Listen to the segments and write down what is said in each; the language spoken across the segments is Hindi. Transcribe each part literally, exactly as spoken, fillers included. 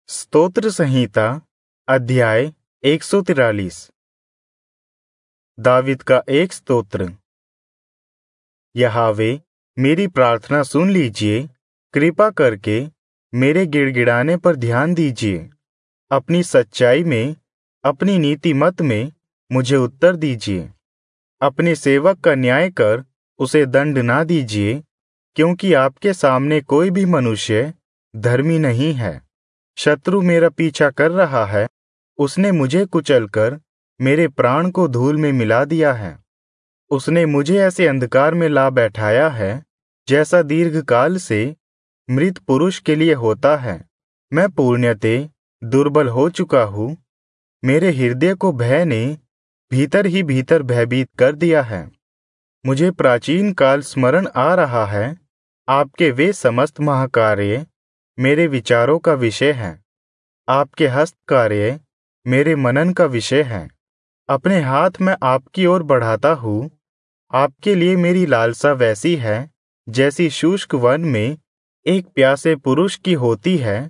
स्तोत्र संहिता अध्याय एक सौ तिरालीस। दाविद का एक स्तोत्र। यहोवा, मेरी प्रार्थना सुन लीजिए, कृपा करके मेरे गिड़गिड़ाने पर ध्यान दीजिए। अपनी सच्चाई में, अपनी नीति मत में मुझे उत्तर दीजिए। अपने सेवक का न्याय कर उसे दंड ना दीजिए, क्योंकि आपके सामने कोई भी मनुष्य धर्मी नहीं है। शत्रु मेरा पीछा कर रहा है, उसने मुझे कुचलकर मेरे प्राण को धूल में मिला दिया है। उसने मुझे ऐसे अंधकार में ला बैठाया है, जैसा दीर्घकाल से मृत पुरुष के लिए होता है। मैं पूर्णतः दुर्बल हो चुका हूँ, मेरे हृदय को भय ने भीतर ही भीतर भयभीत कर दिया है। मुझे प्राचीन काल स्मरण आ रहा है, आपके वे समस्त महाकार्य मेरे विचारों का विषय है। आपके हस्त कार्य मेरे मनन का विषय है। अपने हाथ मैं आपकी ओर बढ़ाता हूँ। आपके लिए मेरी लालसा वैसी है जैसी शुष्क वन में एक प्यासे पुरुष की होती है।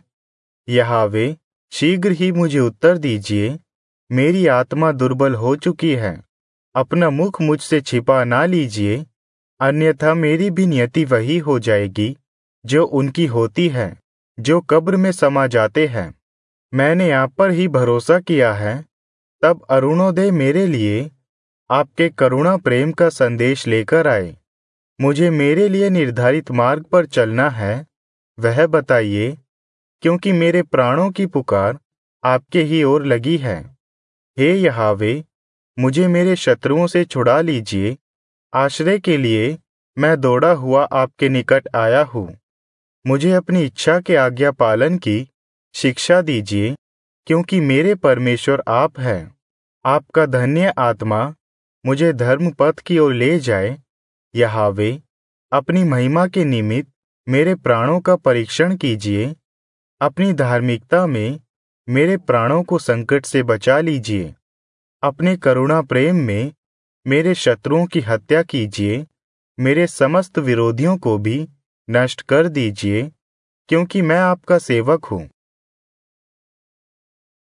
यहोवा, शीघ्र ही मुझे उत्तर दीजिए, मेरी आत्मा दुर्बल हो चुकी है। अपना मुख मुझसे छिपा ना लीजिए, अन्यथा मेरी भी नियति वही हो जाएगी जो उनकी होती है, जो कब्र में समा जाते हैं। मैंने आप पर ही भरोसा किया है। तब अरुणोदय मेरे लिए आपके करुणा प्रेम का संदेश लेकर आए। मुझे मेरे लिए निर्धारित मार्ग पर चलना है, वह बताइए, क्योंकि मेरे प्राणों की पुकार आपके ही ओर लगी है। हे यहोवा, मुझे मेरे शत्रुओं से छुड़ा लीजिए। आश्रय के लिए मैं दौड़ा हुआ आपके निकट आया हूँ। मुझे अपनी इच्छा के आज्ञा पालन की शिक्षा दीजिए, क्योंकि मेरे परमेश्वर आप हैं। आपका धन्य आत्मा मुझे धर्म पथ की ओर ले जाए। यहोवा, अपनी महिमा के निमित्त मेरे प्राणों का परीक्षण कीजिए। अपनी धार्मिकता में मेरे प्राणों को संकट से बचा लीजिए। अपने करुणा प्रेम में मेरे शत्रुओं की हत्या कीजिए। मेरे समस्त विरोधियों को भी नष्ट कर दीजिए, क्योंकि मैं आपका सेवक हूँ।